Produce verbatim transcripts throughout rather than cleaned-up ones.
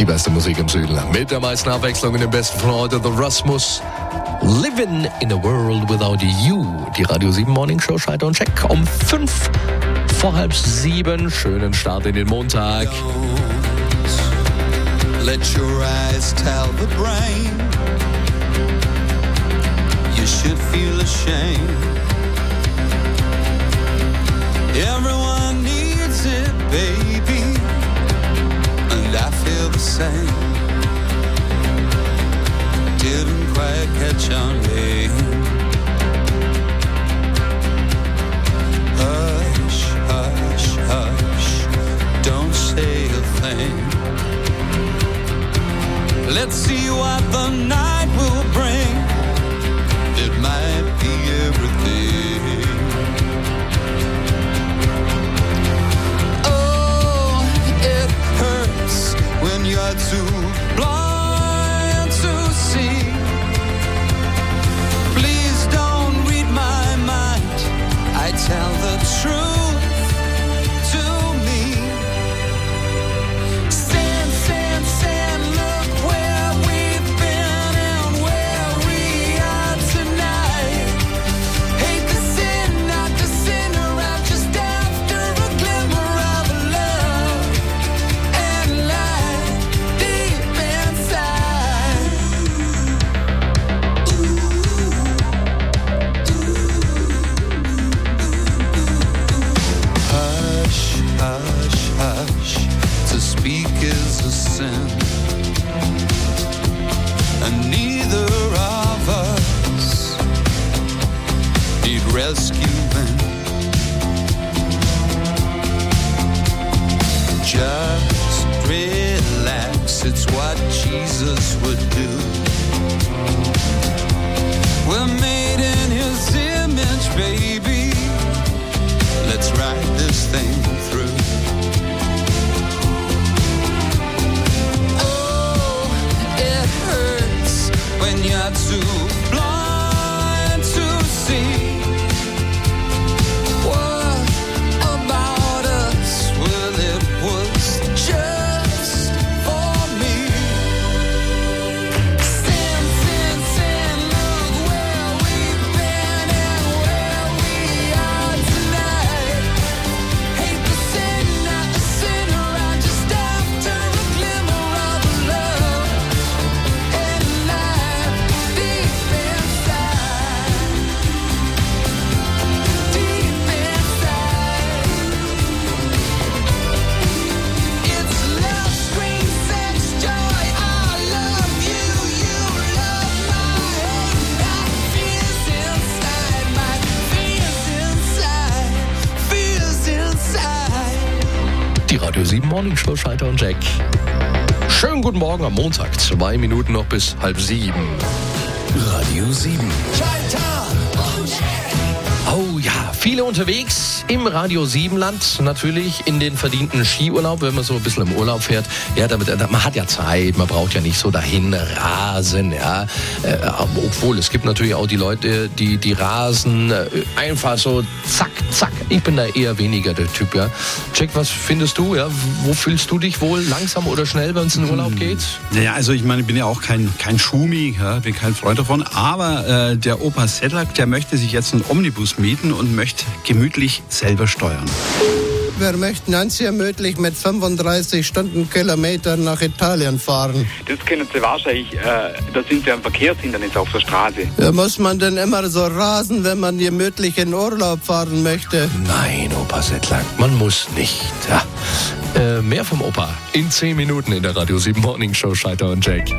beste Musik im Süden. Mit der meisten Abwechslung in den besten von heute, The Rasmus. Living in a World Without You. Die Radio sieben Morning Show, Schalter und Check um fünf vor halb sieben. Schönen Start in den Montag. Let your eyes tell the brain you should feel ashamed. Everyone needs it, baby, and I feel the same. Didn't quite catch on, babe. Hush, hush, hush, don't say a thing. Let's see what the night will bring. It might be everything. Oh, it hurts when you're too blind to see. Please don't read my mind. I tell the truth to me. Stand, stand, stand, look where we've been and where we are tonight. Hate the sin, not the sinner, I'm just after a glimmer of love and light deep inside. Hush, hush, hush, to speak is a sin, and neither of us need rescuing. Just relax, it's what Jesus would do. We're made in His image, baby. Let's ride this thing through. Oh, it hurts when you're too blind to see. What about us? Well, it was just for me. Sin, sin, sin, look where we've been and where we are tonight. Hate the sin, not the sinner, I'm just after a glimmer of love and light deep inside. Deep inside. It's love, scream, sex, joy. I love you, you love my hate. My fears inside, my fears inside, fears inside. Die Radio sieben Morning Show, Schalter und Jack. Schönen guten Morgen am Montag. Zwei Minuten noch bis halb sieben. Radio sieben. Oh ja, viele unterwegs im Radio sieben Land, natürlich in den verdienten Skiurlaub, wenn man so ein bisschen im Urlaub fährt. Ja, damit, man hat ja Zeit, man braucht ja nicht so dahin rasen, ja. Äh, obwohl, es gibt natürlich auch die Leute, die, die rasen äh, einfach so zack, zack. Ich bin da eher weniger der Typ, ja. Jack, was findest du, ja? Wo fühlst du dich wohl, langsam oder schnell, wenn es in den Urlaub geht? Naja, also ich meine, ich bin ja auch kein, kein Schumi, ja, bin kein Freund davon, aber äh, der Opa Sedlak, der möchte sich jetzt einen Omnibus mieten und möchte gemütlich selber steuern. Wir möchten ganz gemütlich mit fünfunddreißig Stundenkilometern nach Italien fahren. Das kennen Sie wahrscheinlich, äh, da sind Sie am Verkehrshindernis auf der Straße. Da muss man denn immer so rasen, wenn man gemütlich in Urlaub fahren möchte? Nein, Opa Sedlak, man muss nicht. Ja. Äh, mehr vom Opa in zehn Minuten in der Radio sieben Morning Show, Schalter und Jack.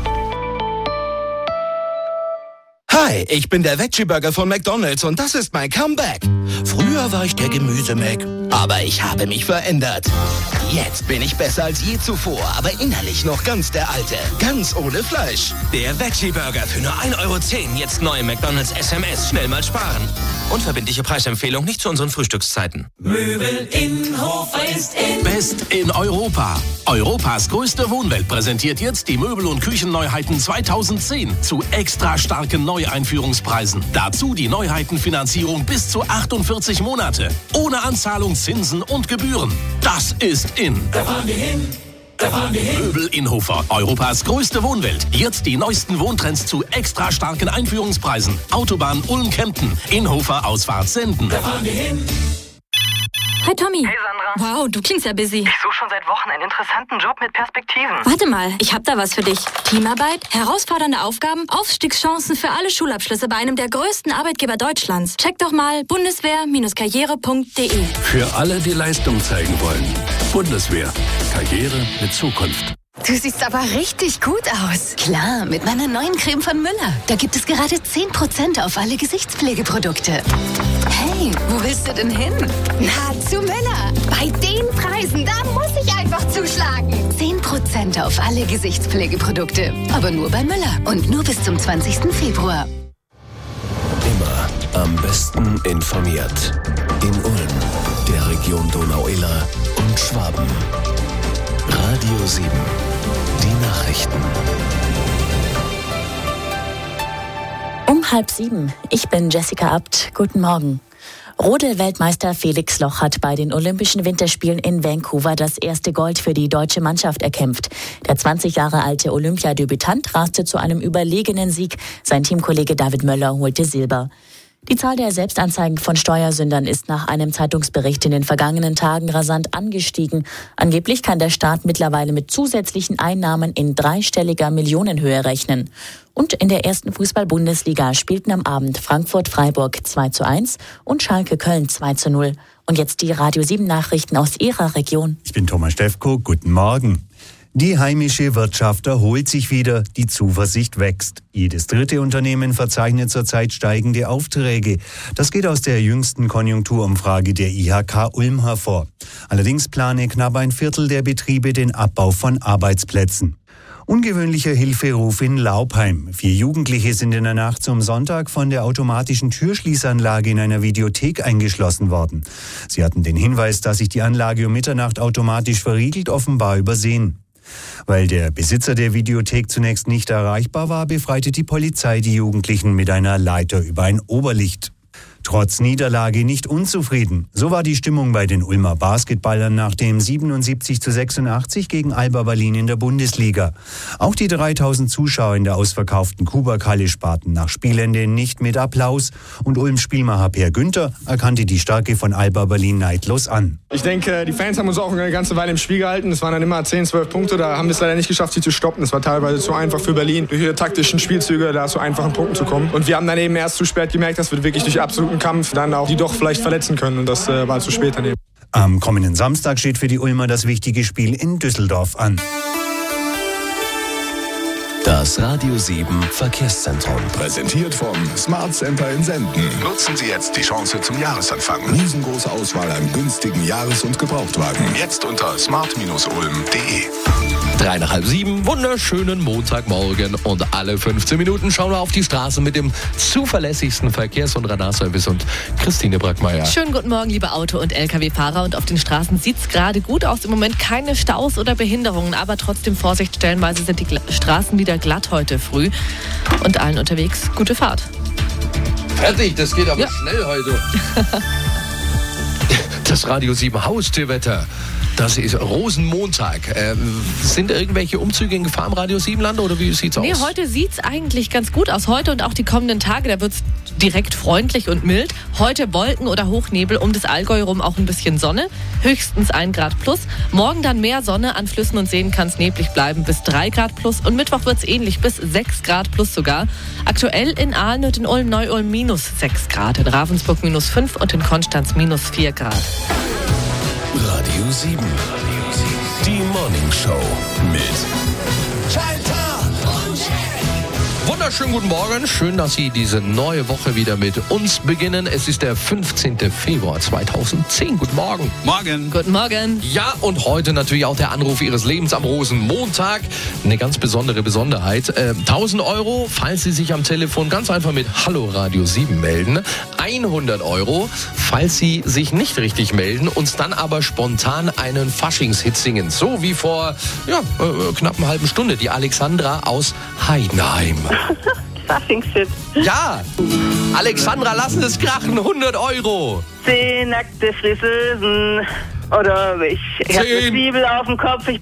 Hi, ich bin der Veggie-Burger von McDonald's und das ist mein Comeback. Früher war ich der Gemüse-Mac, aber ich habe mich verändert. Jetzt bin ich besser als je zuvor, aber innerlich noch ganz der Alte. Ganz ohne Fleisch. Der Veggie-Burger für nur ein Euro zehn. Jetzt neu im McDonald's S M S. Schnell mal sparen. Unverbindliche Preisempfehlung nicht zu unseren Frühstückszeiten. Möbel in Hofer ist in. Best in Europa. Europas größte Wohnwelt präsentiert jetzt die Möbel- und Küchenneuheiten zweitausendzehn zu extra starken Neueinführungspreisen. Dazu die Neuheitenfinanzierung bis zu achtundvierzig Monate. Ohne Anzahlung, Zinsen und Gebühren. Das ist in. Da fahren wir hin. Da fahren wir hin. Möbel Inhofer, Europas größte Wohnwelt. Jetzt die neuesten Wohntrends zu extra starken Einführungspreisen. Autobahn Ulm-Kempten, Inhofer Ausfahrt Senden. Da fahren wir hin. Hi Tommy. Hey Sandra. Wow, du klingst ja busy. Ich suche schon seit Wochen einen interessanten Job mit Perspektiven. Warte mal, ich hab da was für dich. Teamarbeit, herausfordernde Aufgaben, Aufstiegschancen für alle Schulabschlüsse bei einem der größten Arbeitgeber Deutschlands. Check doch mal bundeswehr Bindestrich karriere punkt de. Für alle, die Leistung zeigen wollen. Bundeswehr. Karriere mit Zukunft. Du siehst aber richtig gut aus. Klar, mit meiner neuen Creme von Müller. Da gibt es gerade zehn Prozent auf alle Gesichtspflegeprodukte. Hey, wo willst du denn hin? Na, zu Müller. Bei den Preisen, da muss ich einfach zuschlagen. zehn Prozent auf alle Gesichtspflegeprodukte. Aber nur bei Müller. Und nur bis zum zwanzigsten Februar. Immer am besten informiert. In Ulm, der Region Donau-Iller und Schwaben. Radio sieben. Die Nachrichten. Um halb sieben. Ich bin Jessica Abt. Guten Morgen. Rodel-Weltmeister Felix Loch hat bei den Olympischen Winterspielen in Vancouver das erste Gold für die deutsche Mannschaft erkämpft. Der zwanzig Jahre alte Olympiadebütant raste zu einem überlegenen Sieg. Sein Teamkollege David Möller holte Silber. Die Zahl der Selbstanzeigen von Steuersündern ist nach einem Zeitungsbericht in den vergangenen Tagen rasant angestiegen. Angeblich kann der Staat mittlerweile mit zusätzlichen Einnahmen in dreistelliger Millionenhöhe rechnen. Und in der ersten Fußball-Bundesliga spielten am Abend Frankfurt-Freiburg zwei zu eins und Schalke-Köln zwei zu null. Und jetzt die Radio sieben Nachrichten aus Ihrer Region. Ich bin Thomas Stefko, guten Morgen. Die heimische Wirtschaft erholt sich wieder, die Zuversicht wächst. Jedes dritte Unternehmen verzeichnet zurzeit steigende Aufträge. Das geht aus der jüngsten Konjunkturumfrage der I H K Ulm hervor. Allerdings plane knapp ein Viertel der Betriebe den Abbau von Arbeitsplätzen. Ungewöhnlicher Hilferuf in Laubheim. Vier Jugendliche sind in der Nacht zum Sonntag von der automatischen Türschließanlage in einer Videothek eingeschlossen worden. Sie hatten den Hinweis, dass sich die Anlage um Mitternacht automatisch verriegelt, offenbar übersehen. Weil der Besitzer der Videothek zunächst nicht erreichbar war, befreite die Polizei die Jugendlichen mit einer Leiter über ein Oberlicht. Trotz Niederlage nicht unzufrieden. So war die Stimmung bei den Ulmer Basketballern nach dem siebenundsiebzig zu sechsundachtzig gegen Alba Berlin in der Bundesliga. Auch die dreitausend Zuschauer in der ausverkauften Kubakhalle sparten nach Spielende nicht mit Applaus und Ulms Spielmacher Per Günther erkannte die Stärke von Alba Berlin neidlos an. Ich denke, die Fans haben uns auch eine ganze Weile im Spiel gehalten. Es waren dann immer zehn, zwölf Punkte, da haben wir es leider nicht geschafft, sie zu stoppen. Es war teilweise zu einfach für Berlin, durch ihre taktischen Spielzüge da zu einfachen Punkten zu kommen. Und wir haben dann eben erst zu spät gemerkt, dass wir wirklich durch absoluten Kampf dann auch die doch vielleicht verletzen können. Und das äh, war zu spät daneben. Am kommenden Samstag steht für die Ulmer das wichtige Spiel in Düsseldorf an. Das Radio sieben Verkehrszentrum. Präsentiert vom Smart Center in Senden. Nutzen Sie jetzt die Chance zum Jahresanfang. Riesengroße Auswahl an günstigen Jahres- und Gebrauchtwagen. Jetzt unter smart ulm punkt de. Drei nach halb sieben, wunderschönen Montagmorgen und alle fünfzehn Minuten schauen wir auf die Straßen mit dem zuverlässigsten Verkehrs- und Radarservice und Christine Brackmeier. Schönen guten Morgen, liebe Auto- und L K W-Fahrer. Und auf den Straßen sieht es gerade gut aus. Im Moment keine Staus oder Behinderungen, aber trotzdem Vorsicht, stellenweise sind die Gla- Straßen wieder glatt heute früh. Und allen unterwegs gute Fahrt. Fertig, das geht aber ja. schnell heute. Das Radio sieben Haustierwetter. Das ist Rosenmontag. Äh, sind irgendwelche Umzüge in Gefahr im Radio sieben Land oder wie sieht's aus? Nee, heute sieht's eigentlich ganz gut aus. Heute und auch die kommenden Tage, da wird's direkt freundlich und mild. Heute Wolken oder Hochnebel, um das Allgäu rum auch ein bisschen Sonne. Höchstens ein Grad plus. Morgen dann mehr Sonne, an Flüssen und Seen kann es neblig bleiben bis drei Grad plus. Und Mittwoch wird's ähnlich, bis sechs Grad plus sogar. Aktuell in Aalen und in Ulm-Neu-Ulm minus sechs Grad, in Ravensburg minus fünf und in Konstanz minus vier Grad. Radio sieben. Die Morning Show mit Wunderschönen guten Morgen. Schön, dass Sie diese neue Woche wieder mit uns beginnen. Es ist der fünfzehnten Februar zweitausendzehn. Guten Morgen. Morgen. Guten Morgen. Ja, und heute natürlich auch der Anruf Ihres Lebens am Rosenmontag. Eine ganz besondere Besonderheit. Äh, tausend Euro, falls Sie sich am Telefon ganz einfach mit Hallo Radio sieben melden. hundert Euro, falls Sie sich nicht richtig melden, uns dann aber spontan einen Faschingshit singen. So wie vor ja, äh, knapp einer halben Stunde die Alexandra aus Heidenheim. Faschingshit. Ja, Alexandra, lassen es krachen, hundert Euro. Zehn nackte Friseusen. Oder ich, ich habe eine Zwiebel auf dem Kopf, ich